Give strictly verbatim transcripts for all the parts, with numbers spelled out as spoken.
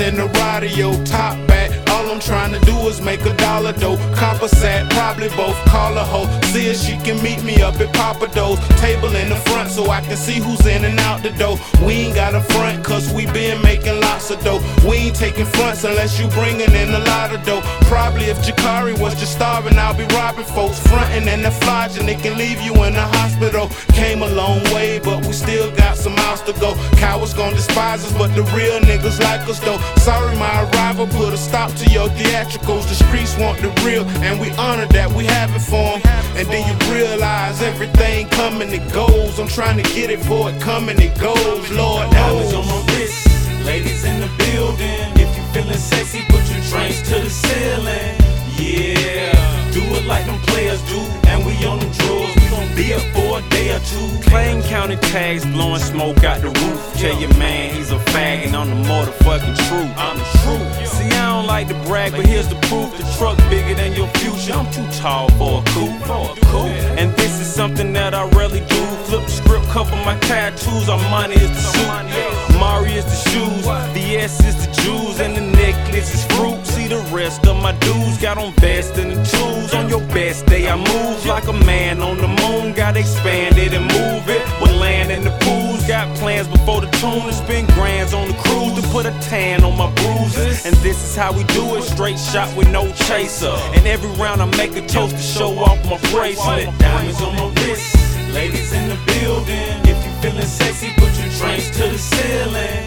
in the radio, top back. All I'm trying to do is make a dollar though. Compensate, probably both. Call a hoe, see if she can meet me up at Papa Do's. Table in the front so I can see who's in and out the door. We ain't got a front cause we been making lots of dough. We ain't taking fronts unless you bringing in a lot of dough. Probably if Jakari was just starving, I'll be robbing folks. Frontin' and the flogging, it can leave you in the hospital. Came a long way, but we still got some miles to go. Cowards gon' despise us, but the real niggas like us though. Sorry my arrival put a stop to your theatricals. The streets want the real, and we honor that we have it for them. And then you realize everything coming and goes. I'm trying to get it for it coming and goes, Lord knows. Diamonds on my wrist, ladies in the building. If you feeling sexy, put your drinks to the ceiling. Yeah, do it like them players do, and we on them drugs. We gon' be up for a day or two. Plain counting tags, blowing smoke out the roof. Tell your man he's a fag and I'm the motherfucking truth. I'm the truth. See, I don't like to brag, but here's the proof. The truck bigger than your future. I'm too tall for a coupe. And this is something that I rarely do. Flip the script, cover my tattoos. Armani is the suit, Mari is the shoes, the S is the jewels, and the necklace is fruit. See the rest of my dudes got on vests and the tools. On your best day I move like a man on the moon. Got expanded and move it with land in the pools. Got plans before the tune to spend grands on the cruise to put a tan on my bruises. And this is how we do it, straight shot with no chaser. And every round I make a toast to show off my bracelet. Diamonds on my wrist, ladies in the building. If you feeling sexy, put your drinks to the ceiling.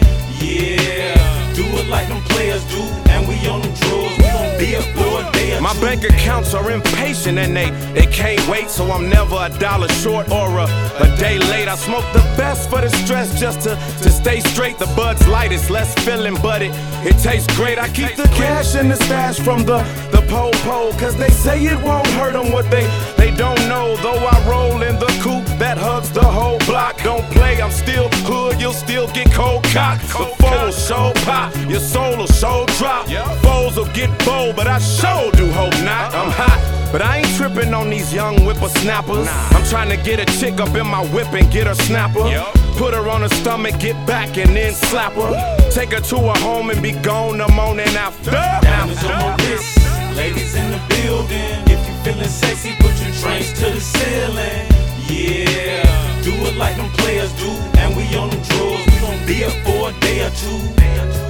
Yeah, do it like them players do, and we on them drugs. We gon' be up for a day or two. My bank accounts are impatient and they, they can't wait, so I'm never a dollar short or a, a day late. I smoke the best for the stress just to, to stay straight. The bud's light, it's less filling, but it, it tastes great. I keep the cash in the stash from the, the po-po, cause they say it won't hurt them what they, they don't know. Though I roll in the coupe that hugs the whole block. Don't play, I'm still hood, you'll still get cold cock. The foe will show pop, your soul will show drop. Foes will get bold, but I sure do hope not. I'm hot, but I ain't tripping on these young whippersnappers. I'm trying to get a chick up in my whip and get her snapper. Put her on her stomach, get back and then slap her. Take her to her home and be gone the morning after. Diamonds on my wrist, ladies in the building. If you feeling sexy, put your drinks to the ceiling. Yeah, do it like them players do, and we on them drugs. We gon' be up for a day or two.